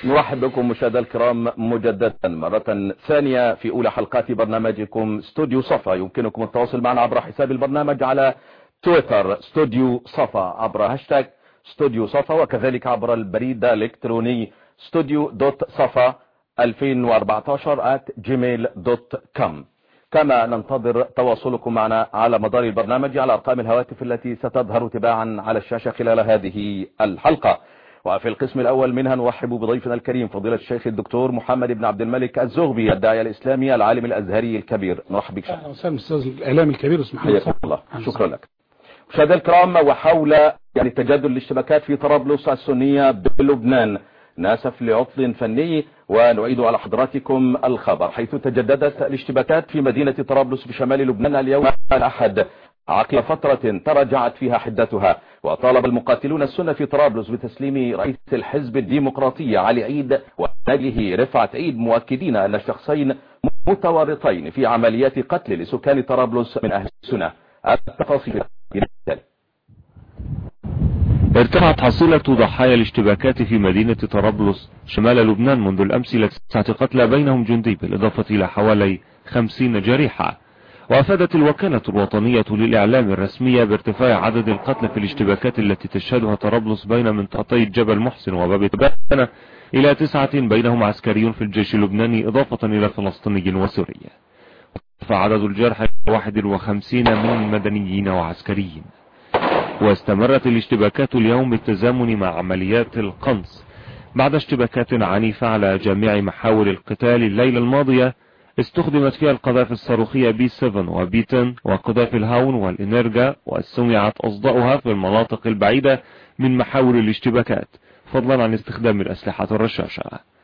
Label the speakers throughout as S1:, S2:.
S1: نرحب بكم مشاهدينا الكرام مجددا مرة ثانية في أولى حلقات برنامجكم استوديو صفا. يمكنكم التواصل معنا عبر حساب البرنامج على تويتر استوديو صفا، عبر هاشتاج استوديو صفا، وكذلك عبر البريد الإلكتروني studio.safa2014@gmail.com. كما ننتظر تواصلكم معنا على مدار البرنامج على أرقام الهواتف التي ستظهر تباعا على الشاشة خلال هذه الحلقة. وفي القسم الأول منها نرحب بضيفنا الكريم فضيلة الشيخ الدكتور محمد بن عبد الملك الزغبي، الداعية الإسلامي العالم الأزهري الكبير. نرحب بك.
S2: أهلا وسهلا أستاذ الإعلام الكبير اسمح
S1: الله. شكرا لك. مشاهدينا الكرام، وحول تجدد الاشتباكات في طرابلس السنية بلبنان، ناسف لعطل فني ونعيد على حضراتكم الخبر، حيث تجددت الاشتباكات في مدينة طرابلس بشمال لبنان اليوم الأحد عقب فترة تراجعت فيها حدتها. وطالب المقاتلون السنة في طرابلس بتسليم رئيس الحزب الديمقراطي علي عيد ونائبه رفعت عيد، مؤكدين أن الشخصين متورطين في عمليات قتل لسكان طرابلس من أهل السنة. التفاصيل.
S3: ارتفعت حصيلة ضحايا الاشتباكات في مدينة طرابلس شمال لبنان منذ الأمس إلى 9 قتلى بينهم جندي، بالإضافة إلى حوالي 50 جريحة. وأفادت الوكالة الوطنية للإعلام الرسمية بارتفاع عدد القتلى في الاشتباكات التي تشهدها طرابلس بين منطقتي جبل محسن وباب تبانة إلى 9 بينهم عسكريون في الجيش اللبناني إضافة إلى فلسطيني وسوري. فعدد الجرحى 51 من مدنيين وعسكريين. واستمرت الاشتباكات اليوم بالتزامن مع عمليات القنص بعد اشتباكات عنيفة على جميع محاور القتال الليلة الماضية استخدمت فيها القذائف الصاروخية بي 7 وبي 10 وقذائف الهاون والإنرجا، وسمعت أصداؤها في المناطق البعيدة من محاور الاشتباكات، فضلا عن استخدام الأسلحة الرشاشة.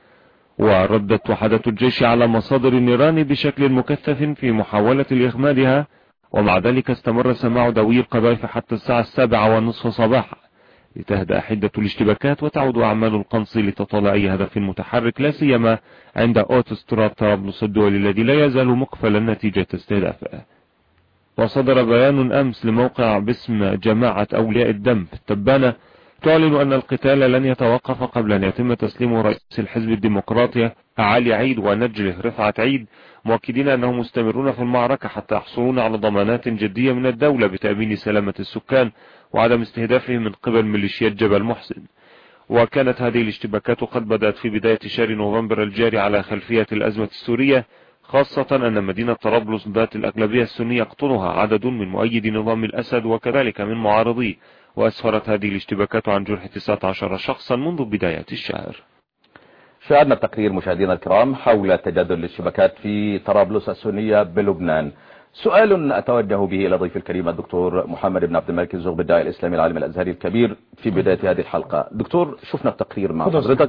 S3: وردت وحدات الجيش على مصادر النيران بشكل مكثف في محاولة لإخمادها، ومع ذلك استمر سماع دوي القذائف حتى الساعة 7:30 صباحا لتهدأ حدة الاشتباكات وتعود أعمال القنص لتطال أي هدف متحرك، لا سيما عند أوتوستراد طرابلس الدولي الذي لا يزال مقفلا نتيجة استهدافه. وصدر بيان أمس لموقع باسم جماعة أولياء الدم في التبانة تعلن أن القتال لن يتوقف قبل أن يتم تسليم رئيس الحزب الديمقراطي علي عيد ونجله رفعت عيد، مؤكدين أنهم مستمرون في المعركة حتى يحصلون على ضمانات جدية من الدولة بتأمين سلامة السكان وعدم استهدافهم من قبل ميليشيات جبل محسن. وكانت هذه الاشتباكات قد بدأت في بداية شهر نوفمبر الجاري على خلفية الأزمة السورية، خاصة أن مدينة طرابلس ذات الأغلبية السنية يقطنها عدد من مؤيدي نظام الأسد وكذلك من معارضيه، وأسفرت هذه الاشتباكات عن جرح 19 شخصا منذ بداية الشهر.
S1: شاهدنا التقرير مشاهدينا الكرام حول تجدد الاشتباكات في طرابلس السنية بلبنان. سؤال أتوجه به إلى ضيف الكريم الدكتور محمد بن عبد الملك الزغبي، الداعية الإسلامي العالم الأزهري الكبير، في بداية هذه الحلقة. دكتور، شفنا التقرير مع حضرتك.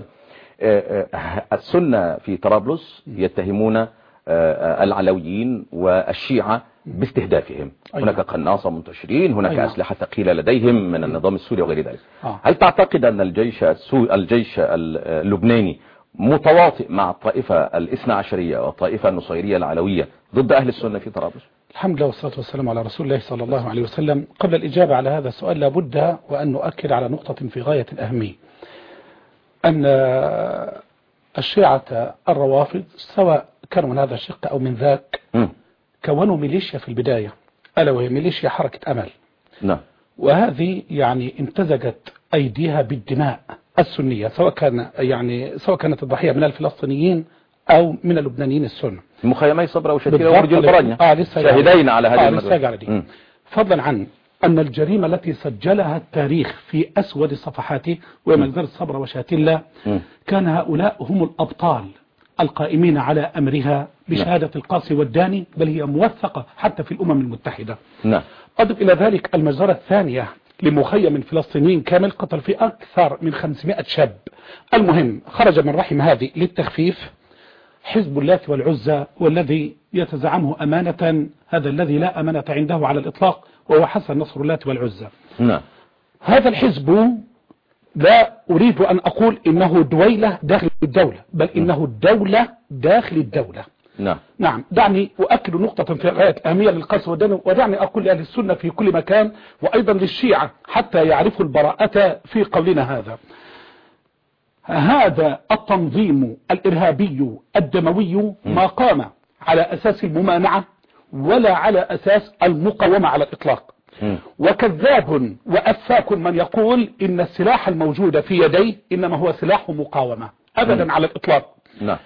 S1: السنة في طرابلس يتهمون العلويين والشيعة باستهدافهم. هناك قناصة منتشرين، هناك أسلحة ثقيلة لديهم من النظام السوري وغير ذلك. هل تعتقد أن الجيش اللبناني متواطئ مع الطائفة الاثنى عشرية والطائفة النصيرية العلوية ضد أهل السنة في طرابلس؟
S2: الحمد لله والصلاة والسلام على رسول الله صلى الله عليه وسلم. قبل الإجابة على هذا السؤال لابد وأن نؤكد على نقطة في غاية الأهمية، أن الشيعة الروافض سواء كانوا من هذا الشق أو من ذاك كونوا ميليشيا في البداية، ألا وهي ميليشيا حركة أمل.
S1: نعم.
S2: وهذه امتزجت أيديها بالدماء السنية، سواء كانت الضحية من الفلسطينيين أو من اللبنانيين السنة.
S1: مخيمي صبرا وشتيلة ورجل البرانيا شاهدين على هذه
S2: المسألة. فضلا عن أن الجريمة التي سجلها التاريخ في أسود صفحاته ومجزرة صبرا وشتيلة كان هؤلاء هم الأبطال القائمين على أمرها بشهادة القاصي والداني، بل هي موثقة حتى في الأمم المتحدة. أضف إلى ذلك المجزرة الثانية لمخيم فلسطيني كامل قتل فيه أكثر من 500 شاب. المهم خرج من رحم هذه للتخفيف حزب اللات والعزى، والذي يتزعمه أمانة هذا الذي لا أمانة عنده على الإطلاق، وهو حسن نصر اللات والعزى. هذا الحزب لا أريد أن أقول إنه دويلة داخل الدولة، بل إنه دولة داخل الدولة. نعم. دعني أؤكد نقطة في غاية الأهمية للقاصي والداني، ودعني أقول لأهل السنة في كل مكان وأيضا للشيعة حتى يعرفوا البراءة في قولنا هذا. هذا التنظيم الإرهابي الدموي ما قام على أساس الممانعة ولا على أساس المقاومة على الإطلاق. وكذاب وأفاك من يقول إن السلاح الموجود في يديه إنما هو سلاح مقاومة، أبدا على الإطلاق.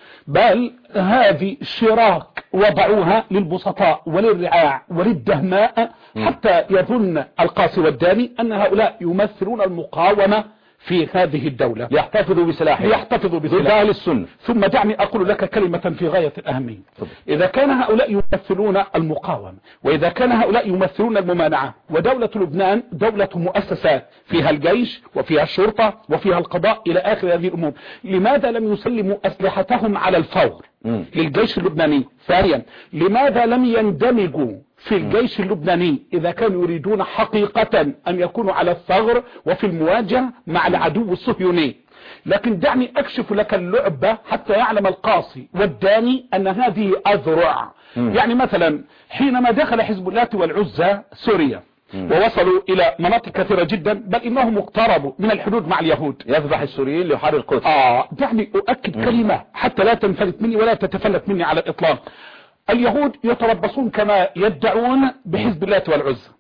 S2: بل هذه شراك وضعوها للبسطاء وللرعاع وللدهماء حتى يظن القاسي والداني أن هؤلاء يمثلون المقاومة في هذه الدولة،
S1: ليحتفظوا بسلاحهم ضد أهل السنة.
S2: ثم دعني أقول لك كلمة في غاية الأهمية. إذا كان هؤلاء يمثلون المقاومة، وإذا كان هؤلاء يمثلون الممانعة، ودولة لبنان دولة مؤسسات فيها الجيش وفيها الشرطة وفيها القضاء إلى آخر هذه الأمور، لماذا لم يسلموا أسلحتهم على الفور للجيش اللبناني؟ ثانيا، لماذا لم يندمجوا في الجيش اللبناني إذا كانوا يريدون حقيقة أن يكونوا على الثغر وفي المواجهة مع العدو الصهيوني؟ لكن دعني أكشف لك اللعبة حتى يعلم القاصي والداني أن هذه أذرع. يعني مثلا حينما دخل حزب الله والعزى سوريا ووصلوا إلى مناطق كثيرة جدا، بل إنهم اقتربوا من الحدود مع اليهود،
S1: يذبح السوريين ليحرر القدس.
S2: دعني أؤكد كلمة حتى لا تنفلت مني ولا تتفلت مني على الإطلاق. اليهود يتربصون كما يدعون بحزب الله والعزى.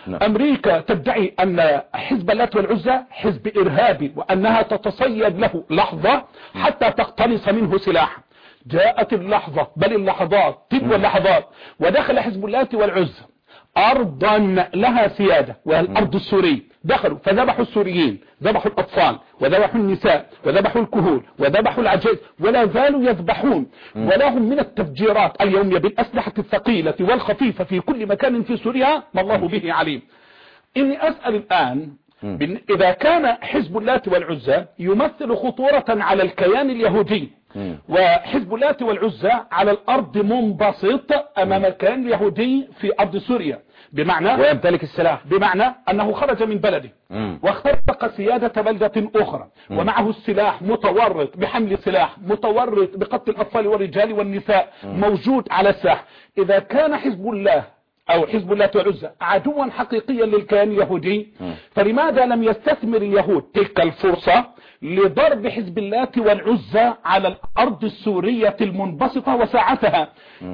S2: أمريكا تدعي أن حزب الله والعزى حزب إرهابي وأنها تتصيد له لحظة حتى تقتنص منه سلاحا. جاءت اللحظة بل اللحظات تلو اللحظات ودخل حزب الله والعزى أرضا لها سيادة وهي الأرض السورية. دخلوا فذبحوا السوريين، ذبحوا الأطفال وذبحوا النساء وذبحوا الكهول وذبحوا العجائز ولا زالوا يذبحون. ولهم من التفجيرات اليومية بالأسلحة الثقيلة والخفيفة في كل مكان في سوريا ما الله به عليم. إني أسأل الآن إذا كان حزب الله والعزى يمثل خطورة على الكيان اليهودي وحزب الله والعزى على الأرض منبسط أمام الكيان اليهودي في أرض سوريا، بمعنى
S1: ويمتلك السلاح،
S2: بمعنى أنه خرج من بلده واخترق سيادة بلدة أخرى ومعه السلاح متورط بحمل سلاح، متورط بقتل الأطفال والرجال والنساء، موجود على الساحة. إذا كان حزب الله أو حزب الله والعزى عدوا حقيقيا للكيان اليهودي، فلماذا لم يستثمر اليهود تلك الفرصة لضرب حزب الله والعزى على الأرض السورية المنبسطة وساعتها؟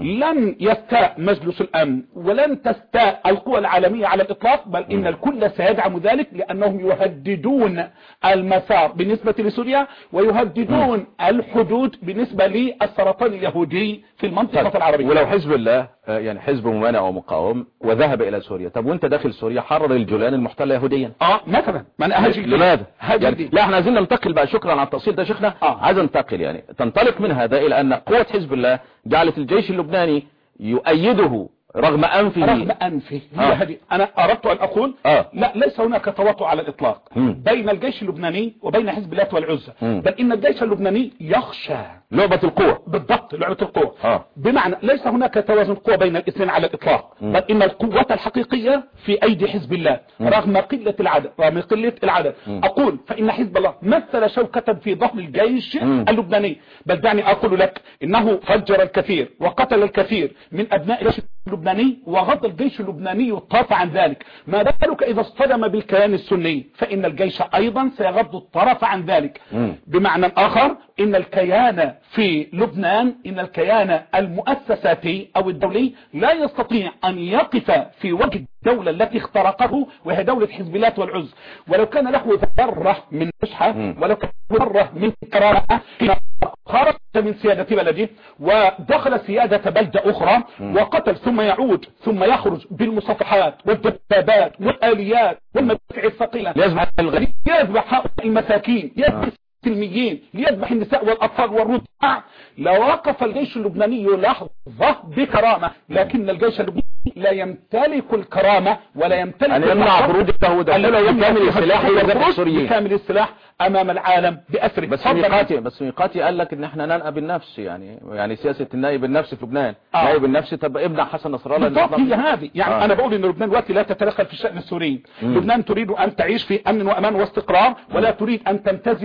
S2: لن يستاء مجلس الأمن ولن تستاء القوى العالمية على الإطلاق، بل إن الكل سيدعم ذلك لأنهم يهددون المسار بالنسبة لسوريا ويهددون الحدود بالنسبة للسرطان اليهودي في المنطقة العربية.
S1: ولو حزب الله يعني حزب ممانع ومقاوم وذهب إلى سوريا، طب وانت داخل سوريا حرر الجولان المحتلة يهوديا
S2: مثلا ما أنا
S1: لماذا؟ يعني لا احنا عايزين ننتقل بقى، شكرا على التفصيل ده شيخنا. عايز ننتقل يعني تنطلق من هذا إلى أن قوة حزب الله جعلت الجيش اللبناني يؤيده رغم أنفه.
S2: أنا أردت أن أقول لا، ليس هناك تواطؤ على الإطلاق بين الجيش اللبناني وبين حزب الله والعزى، بل إن الجيش اللبناني يخشى
S1: لعبة القوة.
S2: بالضبط، لعبة القوة. بمعنى ليس هناك توازن قوة بين الاثنين على الإطلاق، بل إن القوة الحقيقية في أيدي حزب الله رغم قلة العدد. أقول فإن حزب الله مثل شوكة في ظهر الجيش اللبناني. بل دعني أقول لك إنه فجر الكثير وقتل الكثير من أبناء الجيش اللبناني وغض الجيش اللبناني الطرف عن ذلك. ما بالك إذا اصطدم بالكيان السني، فإن الجيش أيضا سيغض الطرف عن ذلك. بمعنى آخر إن الكيان في لبنان، إن الكيان المؤسساتي أو الدولي لا يستطيع أن يقف في وجه الدولة التي اخترقته وهي دولة حزب الله والعزى. ولو كان له ذرة من نشحة ولو كان ذرة من كرامة خرج من سيادة بلده ودخل سيادة بلدة أخرى وقتل ثم يعود ثم يخرج بالمصافحات والدبابات والآليات والمدافع الثقيلة يذبح هؤلاء المساكين، يذبح السلميين، ليذبح النساء والأطفال والرضع، لوقف الجيش اللبناني لحظة بكرامة. لكن الجيش اللبناني لا يمتلك الكرامة ولا يمتلك
S1: أن يمنع خروج اليهود بكامل السلاح
S2: بكامل السلاح أمام العالم بأسره.
S1: بس ميقاتي قال لك إن احنا ننأى بالنفس، يعني سياسة النائب النفسي في لبنان. نائب النفسي طب ابنع حسن نصر الله.
S2: بالضبط هي هذه يعني أنا بقول إن لبنان دلوقتي لا تتدخل في الشأن السوري. لبنان تريد أن تعيش في أمن وأمان واستقرار ولا تريد أن تمتزج بما يحدث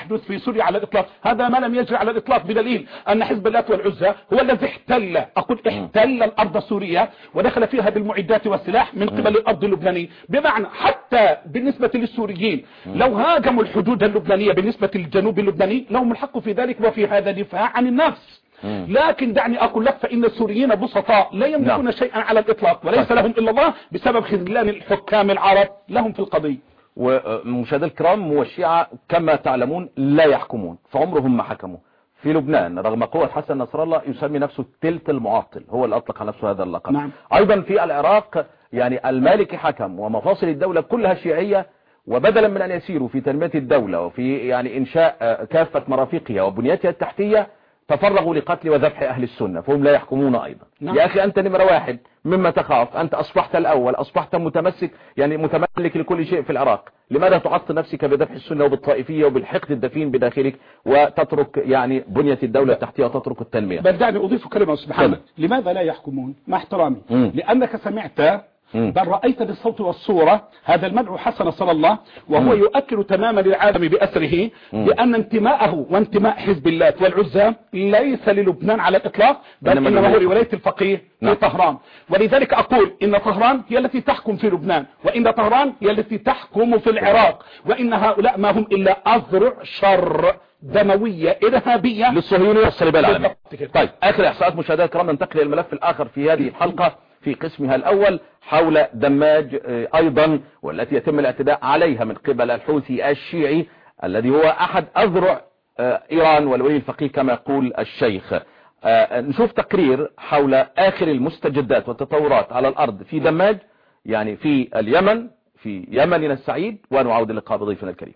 S2: يحدث في سوريا على الإطلاق، هذا ما لم يجري على الإطلاق، بدليل أن حزب الله والعزى هو الذي احتل الأرض السورية ودخل فيها بالمعدات والسلاح من قبل الأرض اللبنانية. بمعنى حتى بالنسبة للسوريين لو هاجموا الحدود اللبنانية بالنسبة للجنوب اللبناني لهم الحق في ذلك، وفي هذا دفاع عن النفس. لكن دعني أقول لك فإن السوريين بسطاء لا يملكون شيئا على الإطلاق، وليس لهم إلا الله بسبب خذلان الحكام العرب لهم في القضية.
S1: ومشاهدي الكرام، والشيعة كما تعلمون لا يحكمون، فعمرهم ما حكموا في لبنان رغم قوة حسن نصر الله، يسمي نفسه التلت المعطل، هو اللي أطلق على نفسه هذا اللقب.
S2: نعم.
S1: أيضا في العراق يعني المالكي حكم ومفاصل الدولة كلها شيعية، وبدلا من أن يسيروا في تنمية الدولة وفي يعني إنشاء كافة مرافقها وبنياتها التحتية تفرغوا لقتل وذبح أهل السنة، فهم لا يحكمون أيضا.
S2: نعم.
S1: يا أخي أنت نمرة واحد مما تخاف، أنت أصبحت الأول، أصبحت متمسك يعني متملك لكل شيء في العراق، لماذا تعطل نفسك بذبح السنة وبالطائفية وبالحقد الدفين بداخلك وتترك يعني بنية الدولة التحتية وتترك التنمية؟
S2: بل دعني أضيف كلمة سبحانه. لماذا لا يحكمون؟ مع احترامي، لأنك سمعت بل رأيت بالصوت والصورة هذا المدعو حسن نصر الله وهو يؤكد تماما للعالم بأسره بأن انتماءه وانتماء حزب الله والعزى ليس للبنان على الإطلاق، بل إنما هو لولاية الفقيه في طهران. ولذلك أقول إن طهران هي التي تحكم في لبنان، وإن طهران هي التي تحكم في العراق، وإن هؤلاء ما هم إلا أذرع شر دموية إرهابية
S1: للصهيونية والصليبية العالمية. طيب آخر إحصاءات مشاهدات الكرام، ننتقل إلى الملف الآخر في هذه الحلقة في قسمها الأول حول دماج أيضا، والتي يتم الاعتداء عليها من قبل الحوثي الشيعي الذي هو أحد أذرع إيران والولي الفقيه كما يقول الشيخ. نشوف تقرير حول آخر المستجدات والتطورات على الأرض في دماج، يعني في اليمن، في يمننا السعيد، ونعود اللقاء بضيفنا الكريم.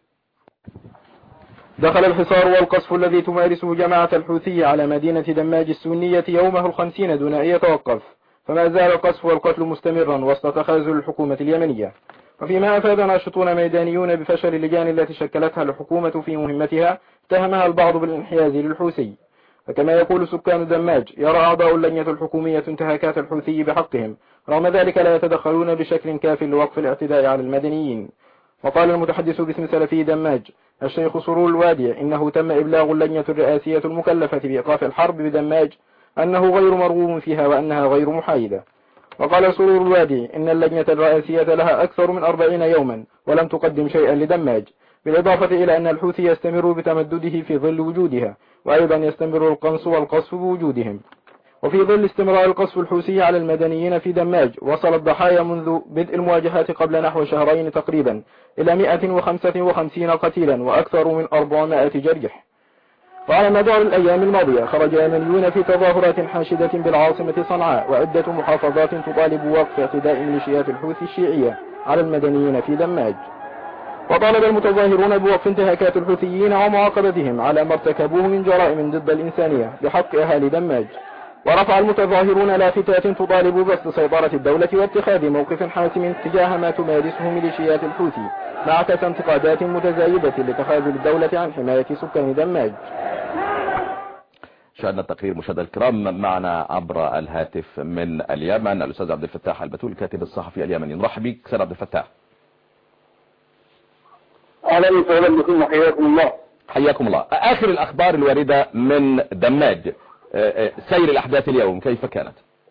S4: دخل الحصار والقصف الذي تمارسه جماعة الحوثي على مدينة دماج السنية يومه 50 دون أن يتوقف، فما زال القصف والقتل مستمرا وسط تخاذل الحكومة اليمنية. وفيما أفاد ناشطون ميدانيون بفشل اللجان التي شكلتها الحكومة في مهمتها، اتهمها البعض بالانحياز للحوثي. فكما يقول سكان دماج، يرى أعضاء اللجنة الحكومية انتهاكات الحوثي بحقهم، رغم ذلك لا يتدخلون بشكل كاف لوقف الاعتداء على المدنيين. وقال المتحدث باسم سلفي دماج الشيخ سرور الوادي إنه تم إبلاغ اللجنة الرئاسية المكلفة بإيقاف الحرب بدماج أنه غير مرغوب فيها وأنها غير محايدة. وقال سرور الوادي إن اللجنة الرئاسية لها أكثر من 40 يوما ولم تقدم شيئا لدماج، بالإضافة إلى أن الحوثي يستمر بتمدده في ظل وجودها، وأيضا يستمر القنص والقصف بوجودهم. وفي ظل استمرار القصف الحوثي على المدنيين في دماج، وصل الضحايا منذ بدء المواجهات قبل نحو شهرين تقريبا إلى 155 قتيلا وأكثر من 400 جريح. وعلى مدار الأيام الماضية خرج يمنيون في تظاهرات حاشدة بالعاصمة صنعاء وعدة محافظات تطالب بوقف اعتداء ميليشيات الحوثي الشيعية على المدنيين في دماج. وطالب المتظاهرون بوقف انتهاكات الحوثيين ومعاقبتهم على ما ارتكبوه من جرائم ضد الإنسانية بحق أهالي دماج. ورفع المتظاهرون لافتات تطالب بسط سيطرة الدولة واتخاذ موقف حاسم تجاه ما تمارسه ميليشيات الحوثي، مع كسر انتقادات متزايدة لتخاذل الدولة عن حماية سكان دماج.
S1: شاهدنا التقرير مشاهدينا الكرام. معنا عبر الهاتف من اليمن الأستاذ عبد الفتاح البتول الكاتب الصحفي اليمني. نرحب بك أستاذ عبد الفتاح.
S5: أهلا وسهلا بكم وحياكم الله.
S1: حياكم الله. آخر الأخبار الواردة من دماج، سير الأحداث اليوم كيف كانت؟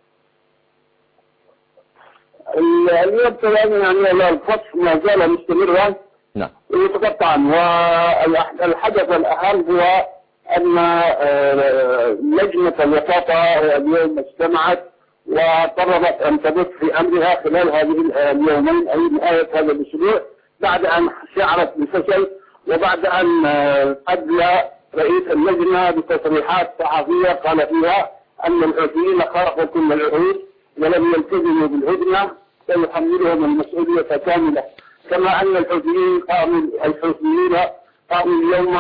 S5: اليوم طبعا يعني القصف ما زال مستمرا.
S1: نعم.
S5: ويتقطعا، والحدث الأهم هو أن لجنة الوساطة اليوم اجتمعت وقررت أن تبث في أمرها خلال هذه اليومين أي نهاية هذا الأسبوع، بعد أن شعرت بالفشل وبعد أن أدلى رئيس اللجنة بتصريحات صحفية قال فيها أن الحوثيين خرقوا كل العهود ولم يلتزموا بالهدنة سيحملهم المسؤولية كاملة. كما أن الحوثيين قاموا اليوم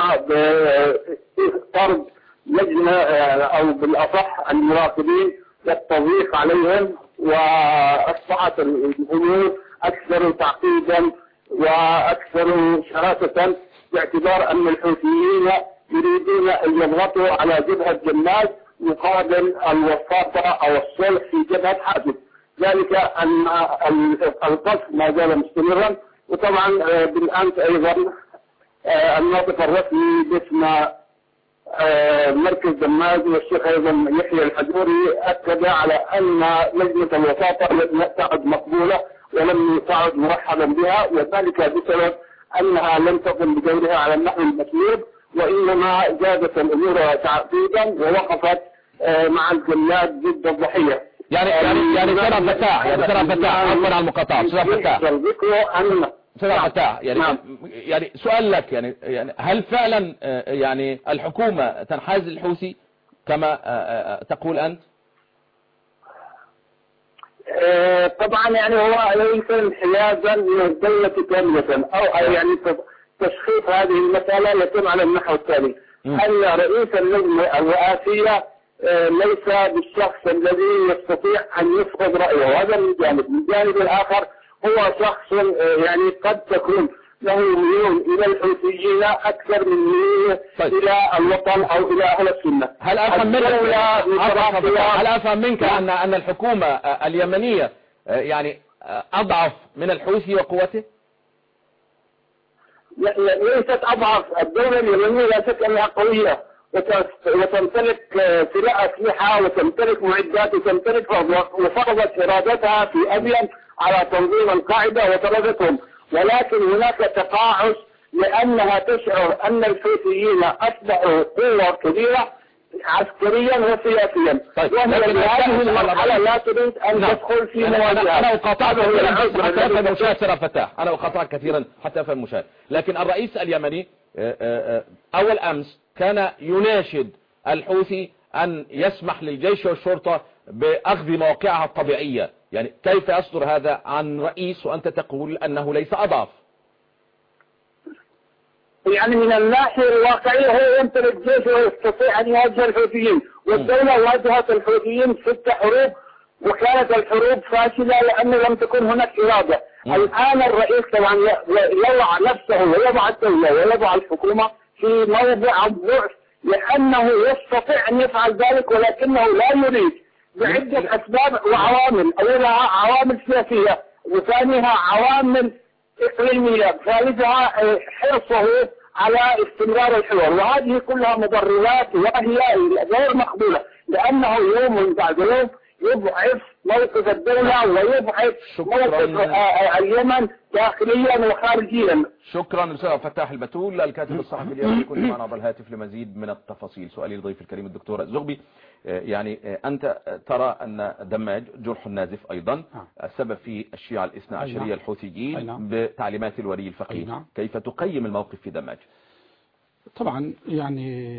S5: بطرد لجنة أو بالأصح المراقبين والتضييق عليهم، وأصبحت الأمور أكثر تعقيدا وأكثر شراسة، باعتبار أن الحوثيين يريدون أن يضغطوا على جبهة دماج مقابل الوساطة أو الصلح في جبهة حافظ، ذلك أن القصف ما زال مستمرا. وطبعا بالأمس أيضا الناطق الرسمي باسم مركز دماج والشيخ ايضا يحيى الحجوري اكد على ان لجنه الوساطه لم تعد مقبوله ولم تعد مرحبا بها، وذلك بسبب انها لم تقم بدورها على النحو المطلوب، وانما زادت الامور تعقيدا ووقفت مع الجلاد ضد الضحيه.
S1: يعني سيد فتاح عفوا على المقاطعه سيد فتاح يعني سؤال لك، يعني هل فعلا يعني الحكومة تنحاز للحوثي كما تقول أنت؟
S5: طبعا يعني هو ليس انحيازا للدولة كاملة، أو يعني تشخيص هذه المسألة يتم على النحو التالي: أن رئيس اللجنة الرئاسية ليس بالشخص الذي يستطيع أن يفرض رأيه، وهذا من جانب. من الجانب الآخر هو شخص يعني قد تكون له ميول إلى الحوثيين أكثر من ميول إلى الوطن أو إلى أهل السنة.
S1: هل أفهم منك أن الحكومة اليمنية يعني أضعف من الحوثي وقوته؟
S5: ليست أضعف. الدولة اليمنية لا شك أنها قوية وتمتلك أسلحة وتمتلك معدات وتمتلك وفرضت إرادتها في أبين على تنظيم القاعدة وطردتهم، ولكن هناك تقاعس لأنها تشعر أن الحوثيين أصبحوا قوة كبيرة عسكريا وسياسيا، وهي هذه المرحلة لا تريد أن تدخل في مواجهة.
S1: أنا أقاطعك حتى أفهم المشاهد سيد فتاح، أنا أقاطعك كثيرا حتى أفهم المشاهد، لكن الرئيس اليمني أول أمس كان يناشد الحوثي أن يسمح للجيش والشرطة بأخذ مواقعها الطبيعية. يعني كيف يصدر هذا عن رئيس وأنت تقول أنه ليس أضعف؟
S5: يعني من الناحية الواقعية هو يمتلك جيش ويستطيع أن يواجه الحوثيين، والدولة واجهت الحوثيين 6 حروب وكانت الحروب فاشلة لأنه لم تكن هناك إرادة. الآن الرئيس طبعا يضع نفسه ويضع الدولة ويضع الحكومة في موضع الضعف، لأنه يستطيع أن يفعل ذلك ولكنه لا يريد بعدة أسباب وعوامل. أولها عوامل سياسية، وثانيها عوامل إقليمية، ثالثها حرصه على استمرار الحوار، وهذه كلها مبررات وهي غير مقبولة، لأنه يوم بعد يوم يضعف موقف الدولة ويضعف موقف اليمن داخليا وخارجيا.
S1: شكرا للأستاذ فتاح البتول الكاتب الصحفي اليمني، كنت معنا عبر الهاتف لمزيد من التفاصيل. سؤالي لضيف الكريم الدكتور الزغبي، يعني أنت ترى أن دماج جرح نازف أيضا السبب في الشيعة الاثنى عشرية الحوثيين بتعليمات الولي الفقيه، كيف تقيم الموقف في دماج؟
S2: طبعا يعني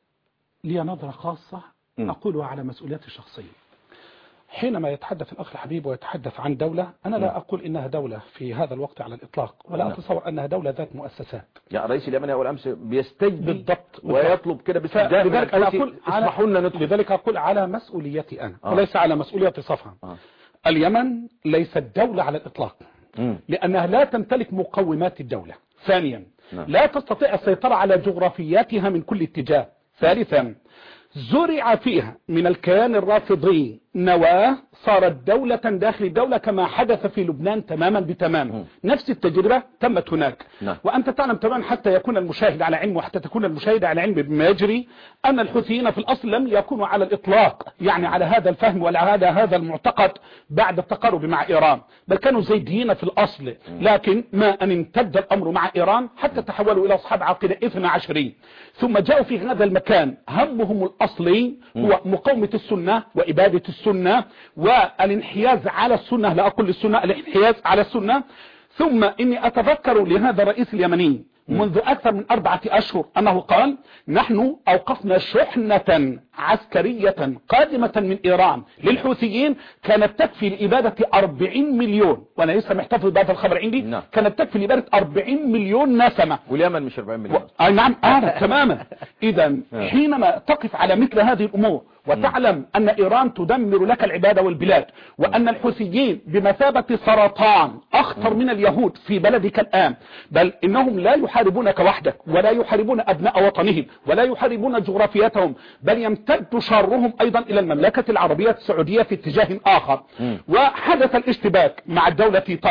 S2: لي نظرة خاصة أقولها على مسؤولياتي الشخصية. حينما يتحدث الأخ الحبيب ويتحدث عن دولة، أنا لا أقول إنها دولة في هذا الوقت على الإطلاق، ولا أتصور أنها دولة ذات مؤسسات.
S1: يعني الرئيس اليمني أول أمس بيستجدي
S2: بالضبط
S1: ويطلب كده باستجداد،
S2: لذلك أنا أقول
S1: اسمحوا لنا ندخل.
S2: لذلك أقول على مسؤوليتي أنا وليس على مسؤولية صفها. اليمن ليست دولة على الإطلاق، لأنها لا تمتلك مقومات الدولة. ثانيا لا تستطيع السيطرة على جغرافياتها من كل اتجاه. ثالثا زرع فيها من الكيان الرافضي نواة صارت دولة داخل الدولة، كما حدث في لبنان تماما بتمام. نفس التجربة تمت هناك. وأنت تعلم تماما حتى يكون المشاهد على علم، وحتى تكون المشاهد على علم بما يجري، أن الحوثيين في الأصل لم يكونوا على الإطلاق يعني على هذا الفهم ولا هذا المعتقد بعد التقارب مع إيران، بل كانوا زيديين في الأصل. لكن ما أن امتد الأمر مع إيران حتى تحولوا إلى أصحاب عقيدة 12، ثم جاءوا في هذا المكان همهم الأصلي هو مقاومة السنة وإبادة السنة والانحياز على السنة، لا أقول السنة، الانحياز على السنة. ثم إني أتذكر لهذا الرئيس اليمني منذ أكثر من 4 أشهر أنه قال: نحن أوقفنا شحنة عسكرية قادمة من إيران للحوثيين كانت تكفي لإبادة 40 مليون، وأنا لسه محتفظ بهذا الخبر عندي. كانت تكفي لإبادة 40 مليون نسمة،
S1: واليمن مش 40 مليون.
S2: نعم تماما. إذا حينما تقف على مثل هذه الأمور وتعلم أن إيران تدمر لك العبادة والبلاد، وأن الحوثيين بمثابة سرطان أخطر من اليهود في بلدك الآن، بل إنهم لا يحاربونك وحدك ولا يحاربون أبناء وطنهم ولا يحاربون جغرافيتهم، بل يمتد شرهم أيضا إلى المملكة العربية السعودية في اتجاه آخر. وحدث الاشتباك مع الدولة طارة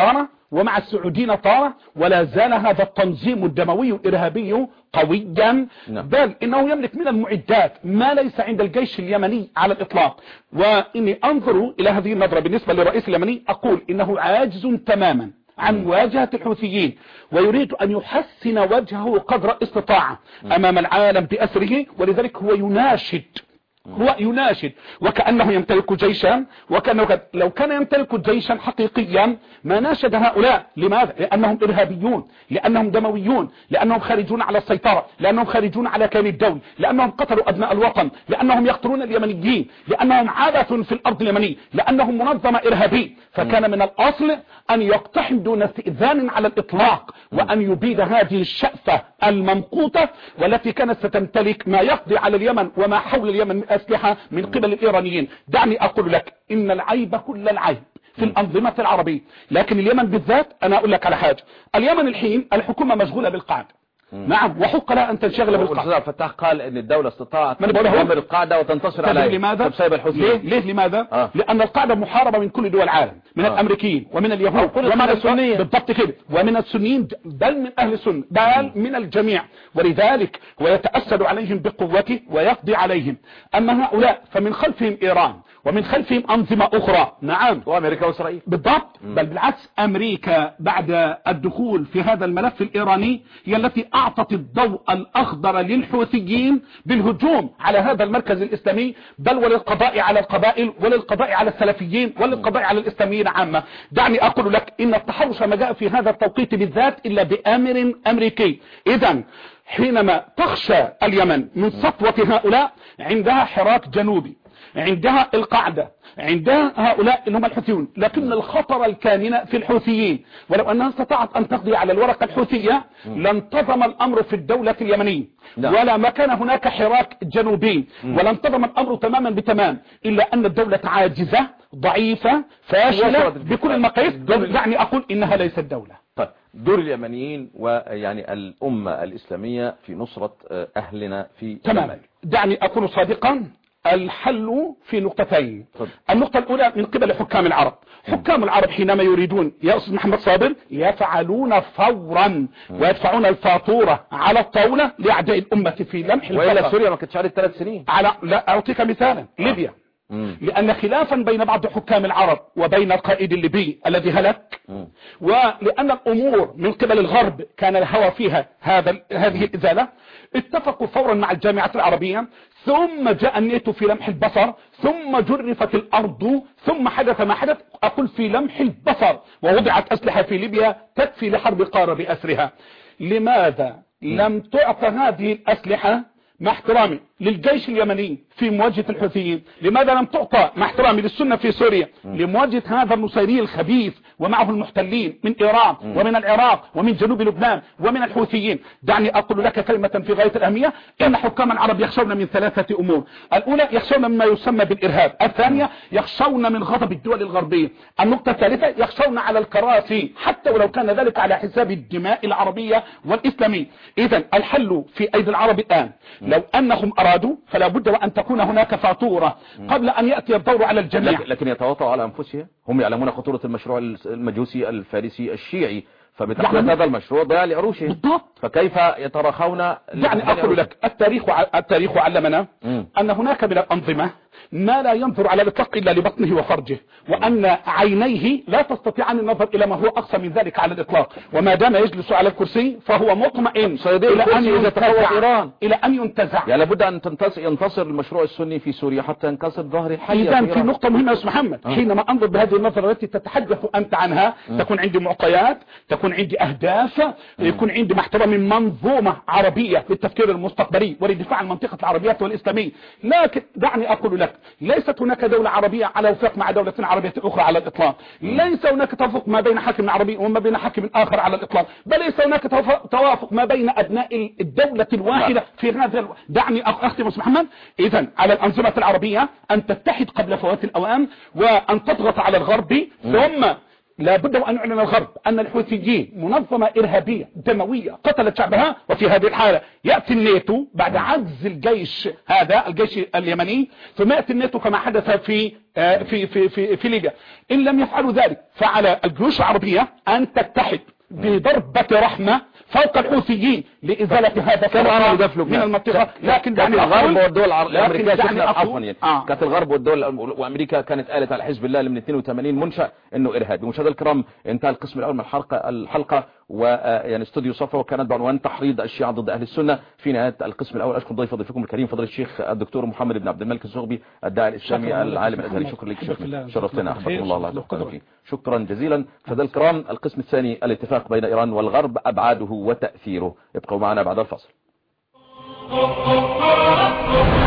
S2: ومع السعوديين طارة، ولا زال هذا التنظيم الدموي الإرهابي قويا، بل إنه يملك من المعدات ما ليس عند الجيش اليمني على الإطلاق. وإني أنظر إلى هذه النظرة بالنسبة للرئيس اليمني، أقول إنه عاجز تماما عن مواجهة الحوثيين، ويريد أن يحسن وجهه قدر استطاعة أمام العالم بأسره، ولذلك هو يناشد وكأنه يمتلك جيشا، وكأنه لو كان يمتلك جيشا حقيقيا ما ناشد هؤلاء. لماذا؟ لأنهم إرهابيون، لأنهم دمويون، لأنهم خارجون على السيطرة، لأنهم خارجون على كيان الدولة، لأنهم قتلوا أبناء الوطن، لأنهم يقتلون اليمنيين، لأنهم عادة في الأرض اليمنية، لأنهم منظمة إرهابية. فكان من الأصل أن يقتحم دون استئذان على الإطلاق، وأن يبيد هذه الشأفة الممقوتة والتي كانت ستمتلك ما يقضي على اليمن وما حول اليمن من أسلحة من قبل الإيرانيين. دعني أقول لك إن العيب كل العيب في الأنظمة العربية، لكن اليمن بالذات أنا أقول لك على حاجة. اليمن الحين الحكومة مشغولة بالقاعدة، نعم، وحق لها أن تنشغل بالقاعدة.
S1: فتح قال إن الدولة استطاعت تدمر القاعدة وتنتصر عليها.
S2: لماذا؟ ليه لماذا؟ لأن القاعدة محاربة من كل دول العالم، من الأمريكيين ومن اليهود ومن السنيين، بالضبط كده، ومن السنيين، بل من أهل السنة، بل من الجميع، ولذلك ويتأسد عليهم بقوته ويقضي عليهم. أما هؤلاء فمن خلفهم إيران، ومن خلفهم أنظمة أخرى، نعم،
S1: وأمريكا وإسرائيل
S2: بالضبط. بل بالعكس، أمريكا بعد الدخول في هذا الملف الإيراني هي التي أعطت الضوء الأخضر للحوثيين بالهجوم على هذا المركز الإسلامي، بل وللقضاء على القبائل، وللقضاء على السلفيين، وللقضاء على الإسلاميين عامة. دعني أقول لك إن التحرش ما جاء في هذا التوقيت بالذات إلا بأمر أمريكي. إذن حينما تخشى اليمن من سطوة هؤلاء، عندها حراك جنوبي، عندها القاعدة، عندها هؤلاء اللي هم الحوثيون، لكن الخطر الكامن في الحوثيين، ولو أنها استطاعت أن تقضي على الورقة الحوثية لانتظم الأمر في الدولة اليمنية، ولا ما كان هناك حراك جنوبي، ولانتظم الأمر تماما بتمام، إلا أن الدولة عاجزة ضعيفة فاشلة بكل المقاييس. يعني أقول إنها ليست دولة.
S1: طيب، دور اليمنيين ويعني الأمة الإسلامية في نصرة أهلنا في
S2: تماما. دعني أكون صادقا، الحل في نقطتين. النقطة الأولى من قبل حكام العرب. حكام العرب حينما يريدون يا أستاذ محمد صابر يفعلون فورا ويدفعون الفاتورة على الطاولة لأعداء الأمة في لمح البصر.
S1: وإلا سوريا ما كانتش على 3 سنين.
S2: لا أعطيك مثالا، ليبيا. لأن خلافا بين بعض حكام العرب وبين القائد الليبي الذي هلك، ولأن الأمور من قبل الغرب كان الهوى فيها هذه الإزالة، اتفقوا فورا مع الجامعة العربية، ثم جاء الناتو في لمح البصر، ثم جرفت الأرض، ثم حدث ما حدث، أقول في لمح البصر، ووضعت أسلحة في ليبيا تكفي لحرب قارة بأسرها. لماذا لم تعطى هذه الأسلحة مع احترامي للجيش اليمني في مواجهة الحوثيين؟ لماذا لم تعطى مع احترامي للسنة في سوريا لمواجهة هذا النصيري الخبيث ومعه المحتلين من إيران ومن العراق ومن جنوب لبنان ومن الحوثيين؟ دعني أقول لك كلمة في غاية الأهمية. إن حكام العرب يخشون من 3 أمور. الأولى يخشون مما يسمى بالإرهاب، الثانية يخشون من غضب الدول الغربية، النقطة الثالثة يخشون على الكراسي حتى ولو كان ذلك على حساب الدماء العربية والإسلامية. إذن الحل في أيدي العرب الآن، لو أنهم أرادوا فلا بد وأن تكون هناك فاتورة قبل أن يأتي الدور على الجميع.
S1: لكن يتواطؤوا على أنفسهم، هم يعلمون خطورة المشروع المجوسي الفارسي الشيعي، فبتحدث هذا المشروع ضياع لعروشه،
S2: بالضبط.
S1: فكيف يتراخون؟
S2: يعني أقول لك التاريخ علمنا أن هناك من الأنظمة ما لا ينظر على الإطلاق إلا لبطنه وفرجه، وأن عينيه لا تستطيعان النظر إلى ما هو أقصى من ذلك على الإطلاق، وما دام يجلس على الكرسي فهو مطمئن إلى أن ينتزع.
S1: يعني لابد أن ينتصر المشروع السني في سوريا حتى ينكسر ظهر حي.
S2: إذن في نقطة مهمة يا أستاذ محمد، حينما أنظر بهذه النظرة التي تتحدث أنت عنها، تكون عندي معطيات، تكون عندي أهداف، يكون عندي محترم من منظومة عربية للتفكير المستقبلي ولدفاع المنطقة العربية والإسلامية. لكن دعني أقول لك، ليست هناك دولة عربية على وفاق مع دولة عربية أخرى على الإطلاق، ليس هناك توافق ما بين حاكم عربي وما بين حاكم آخر على الإطلاق، بل ليس هناك توافق ما بين أبناء الدولة الواحدة في هذا. دعني أختم أستاذ محمد. إذن على الأنظمة العربية أن تتحد قبل فوات الأوان، وأن تضغط على الغرب، ثم لابد وأن يعلن الغرب أن الحوثيين منظمة إرهابية دموية قتلت شعبها. وفي هذه الحالة يأتي الناتو بعد عجز الجيش هذا الجيش اليمني، ثم يأتي الناتو كما حدث في ليبيا. إن لم يفعلوا ذلك فعلى الجيوش العربية أن تتحد بضربة رحمة فوق الحوثيين لإزالة هذا
S1: الكلام
S2: من المنطقة. لكن
S1: كانت الغرب والدول الأمريكية كانت الغرب والدول وأمريكا كانت قالت على حزب الله اللي من 82 منشأ إنه إرهابي. مشاهدينا الكرام، انتهى القسم الأول من الحلقة ويعني استوديو صفا، وكانت بعنوان تحريض الشيعة ضد أهل السنة. في نهاية القسم الأول أشكر ضيفكم الكريم فضيلة الشيخ الدكتور محمد بن عبد الملك الزغبي الداعي الإسلامي العالم الأزهري. شكرا لك شيخنا، شرفتنا، حفظكم الله فيك. شكرا جزيلا. فذا الكرام القسم الثاني الاتفاق بين إيران والغرب، أبعاده وتأثيره. ابقوا معنا بعد الفاصل.